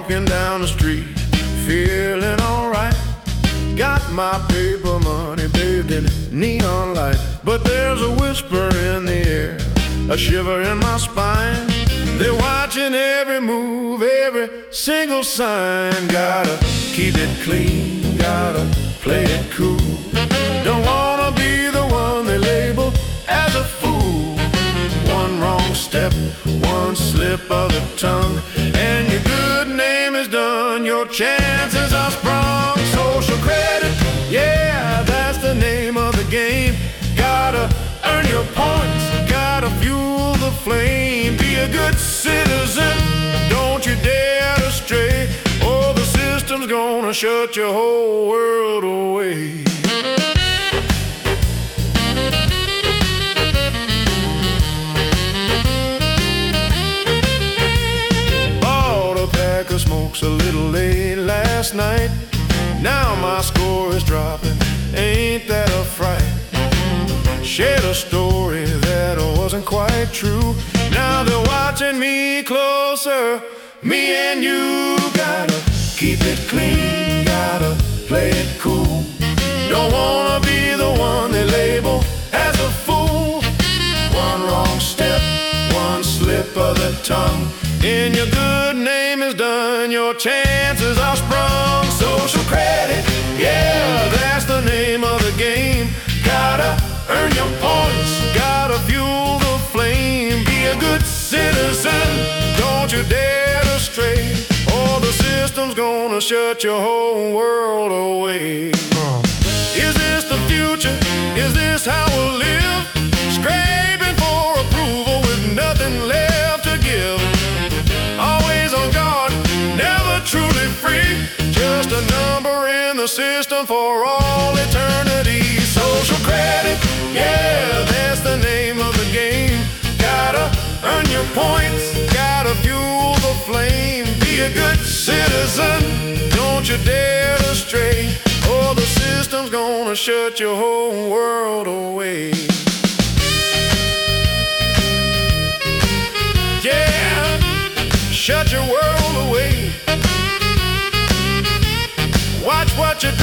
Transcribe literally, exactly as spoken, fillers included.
walking down the street, feeling alright. Got my paper money bathed in neon light. But there's a whisper in the air, a shiver in my spine. They're watching every move, every single sign. Gotta keep it clean, gotta play it cool. Don't wanna be the one they label as a fool. One wrong step, one slip of the tongue, and your good name is done. Your chances are sprung. Social credit, yeah, that's the name of the game. Gotta earn your points, gotta fuel the flame. Be a good citizen, don't you dare to stray, or the system's gonna shut your whole world away. Bought a pack of smokes a little late last night. Now my score is dropping, ain't that a fright? Shared a story that wasn't quite true. Now they're watching me closer, me and you. Gotta keep it clean, gotta play it cool. Don't wanna be the one they label as a fool. One wrong step, one slip of the tongue, and your good name is done. Your chances are sprung. Social credit, yeah, that's the name of the game. Gotta earn your points, gotta fuel the flame. Be a good citizen, don't you dare to stray, or the system's gonna shut your whole world away. Is this the future? Is this how we'll live? Scraping for approval with nothing left to give. Always on guard, never truly free. Just a number in the system for all eternity. Social credit, yeah, that's the name of the game. Gotta earn your points, gotta fuel the flame. Be a good citizen, don't you dare to stray, or the system's gonna shut your whole world away. Yeah, shut your world away. Watch what you